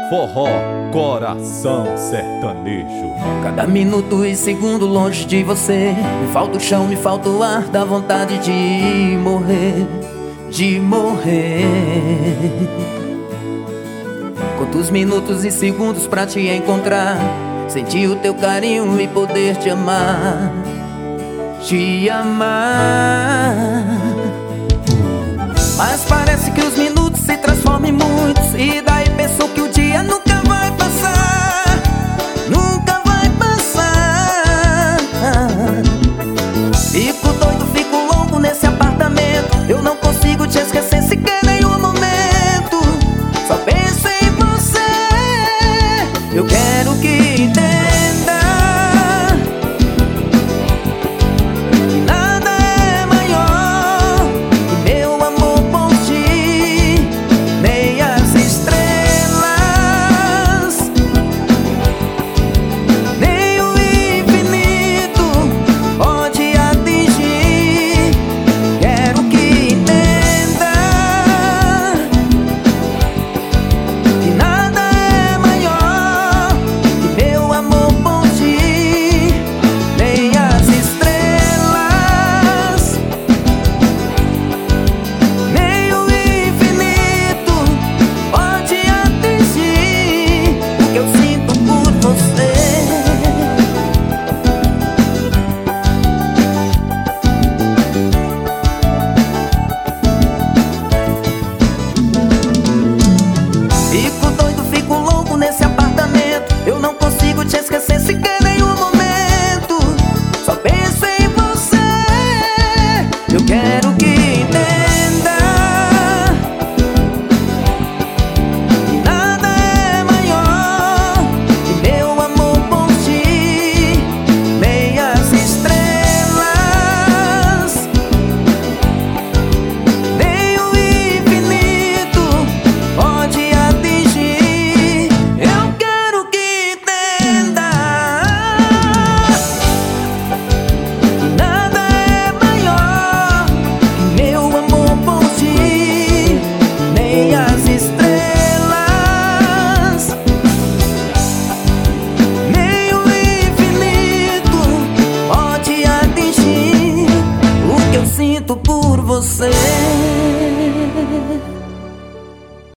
Forró, coração sertanejo. Cada minuto e segundo longe de você, me falta o chão, me falta o ar, dá vontade de morrer, de morrer. Quantos minutos e segundos pra te encontrar, sentir o teu carinho e poder te amar, te amar. Mas parece que os minutos se transformam em muitos, e daí pensou que o